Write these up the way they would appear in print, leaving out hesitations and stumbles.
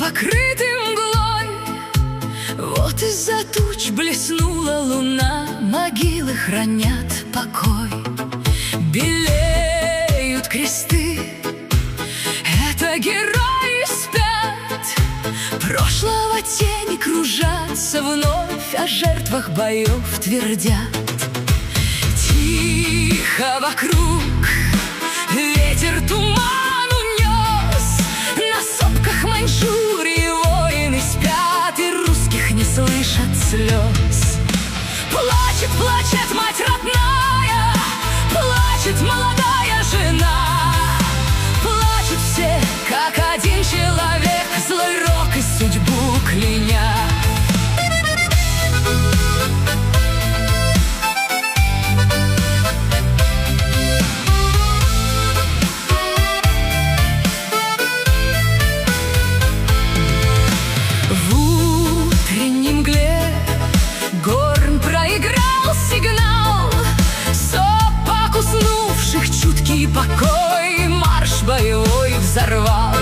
покрыты мглой. Вот из-за туч блеснула луна, могилы хранят покой. Белеют кресты, это герои спят. Прошлого тени кружатся вновь, о жертвах боев твердят. Тихо вокруг, ветер туман унес. На сопках Маньчжурии воины спят, и русских не слышат слез. Плачет, плачет мать родная, плачет молодая жена. Плачут все, как один человек, злой рок и судьбу кляня. Чуткий покой марш боевой взорвал.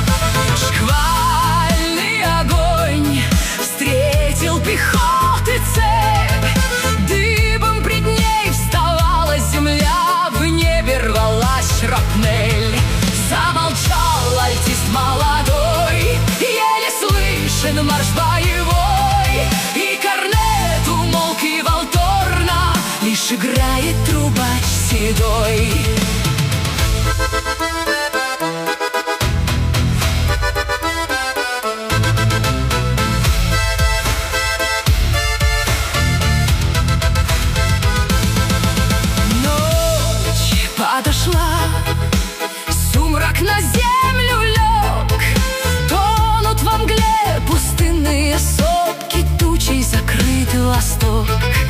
Шквальный огонь встретил пехоты цепь. Дыбом пред ней вставала земля, в небе рвалась шрапнель. Замолчал альтист молодой, еле слышен марш боевой. И корнет умолк, и волторна лишь играет трубач седой. Ночь подошла, сумрак на землю лег. Тонут во мгле пустынные сопки, тучей закрыт восток.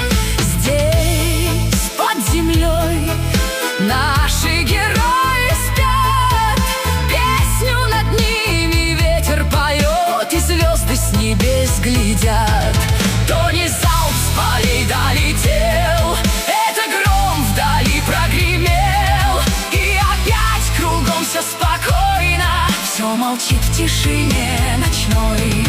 Здесь, под землей, наши герои спят. Песню над ними ветер поет, и звезды с небес глядят. То не залп с полей долетел, это гром вдали прогремел. И опять кругом все спокойно, все молчит в тишине ночной.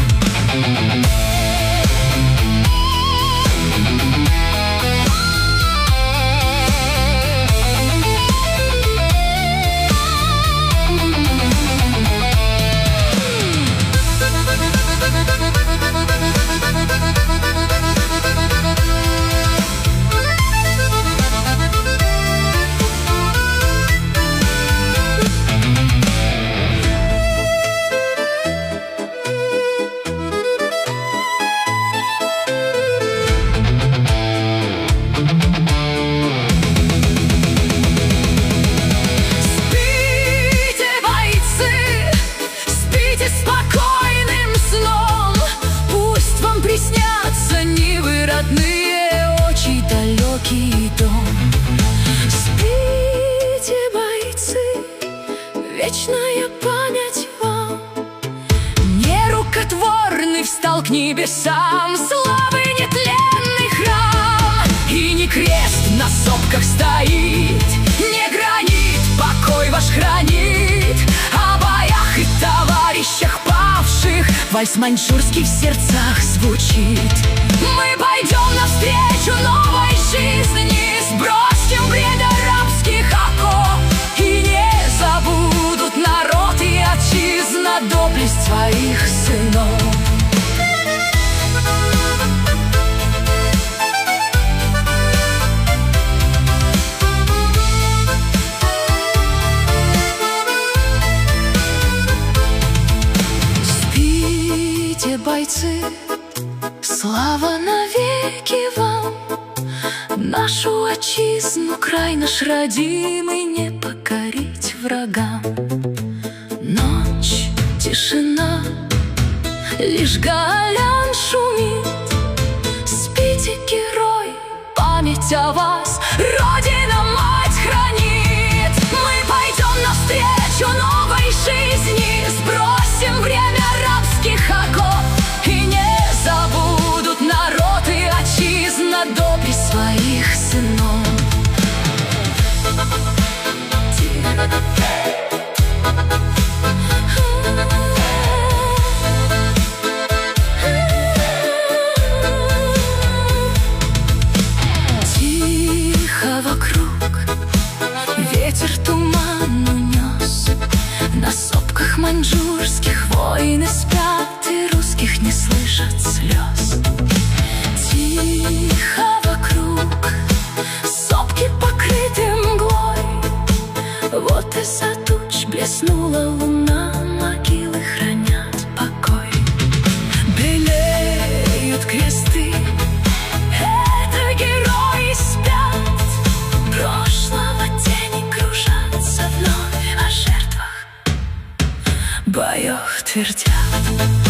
Снятся нивы родные, очи далекий дом. Спите, бойцы, вечная память вам. Нерукотворный встал к небесам славы нетленный храм. И не крест на сопках стоит, не гранит, покой ваш хранит. О боях и товарищах павших вальс маньчжурский в сердцах звучит. Мы пойдем навстречу новой жизни, сбросим бремя рабских оков. И не забудут народ и отчизна доблесть своих сынов. Бойцы, слава навеки вам. Нашу отчизну, край наш родимый, не покорить врагам. Ночь, тишина, лишь галян шумит. Спите, герой, память о вас Родина мать хранит. Мы пойдем навстречу новой жизни, сбросим время рабских оков. Забудут народ и отчизна доблесть своих сынов. маньчжурских воины спят, и русских не слышат слез. Тихо вокруг, сопки покрыты мглой, вот из-за туч блеснула луна, могилы хранят покой. Белеют кресты, это герои спят, прошлого тени кружатся вновь, о жертвах боях твердят.